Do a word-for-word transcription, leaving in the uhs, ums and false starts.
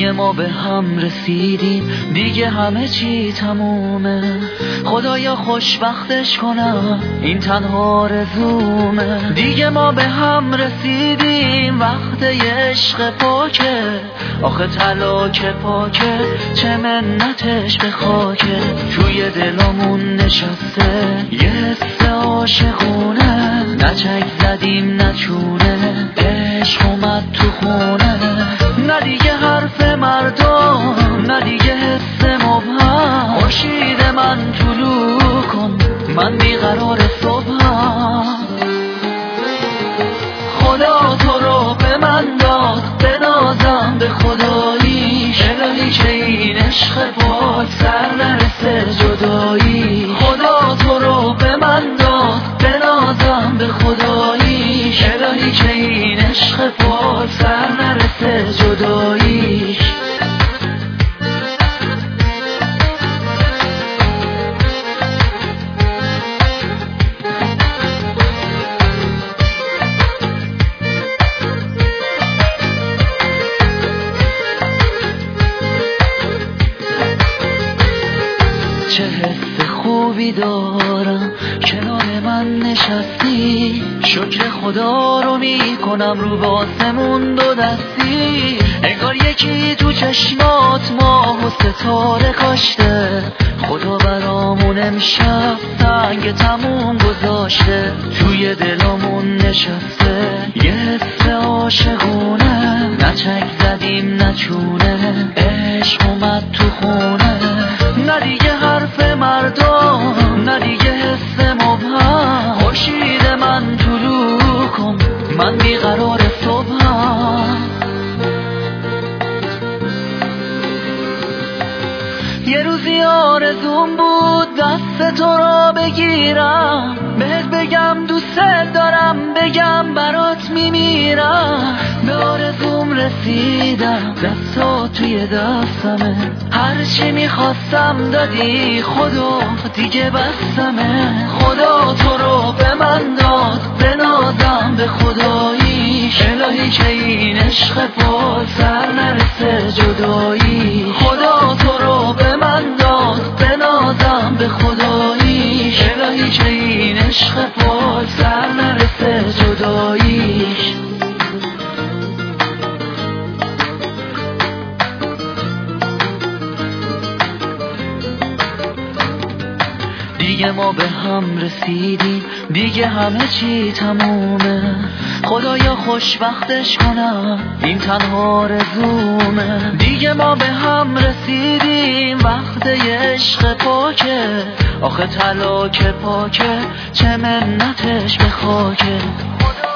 دیگه ما به هم رسیدیم، دیگه همه چی تمومه. خدایا خوشبختش کنم، این تنها آرزومه. دیگه ما به هم رسیدیم، وقت عشق پاکه. آخه طلا که پاکه، چه منتش به خاکه. توی دلامون نشسته یه حس عاشقونه، نه چک زدیم نه چونه، عشق اومد تو خونه. نه دیگه حرف مردم، نه دیگه حس مبهم. خورشید من طلوع کن، من بیقرار صبحم. خدا تو رو به من داد، بنازم به خدایی. الهی که این عشق پاک سر نرسه جدایی. خدا تو رو به من داد، بنازم به خدایی. الهی که این عشق پاک سر نرسه جدایی. چه حس خوبی دارم کنار من نشستی. شکر خدا رو میکنم رو به آسمون دو دستی. انگار یکی تو چشمات ماه و ستاره کاشته. خدا برامون امشب سنگ تموم گذاشته. توی دلامون نشسته یه حس عاشقونه، نه چک زدیم نه چونه، عشق اومد تو خونه. نه دیگه حرف مردم، نه دیگه حس مبهم. خورشید من طلوع کن، من بیقرار صبحم. یه روزی آرزوم بود دست تو را بگیرم، بهت بگم دوست دارم، بگم برات میمیرم. به آرزوم رسیدم، دستا توی دستمه. هرچی میخواستم دادی، خدا دیگه بستمه. خدا تو رو به من داد، بنازم به خدایی. الهی که این عشق پاک سر نرسه جدایی. خدا تو رو به من داد، بنازم به خدایی. الهی که این عشق پاک سر نرسه جدایی. دیگه ما به هم رسیدیم، دیگه همه چی تمومه. خدایا خوشبختش کنم، این تنها آرزومه. دیگه ما به هم رسیدیم، وقت عشق پاکه. آخه طلا که پاکه، چه منتش به خاکه.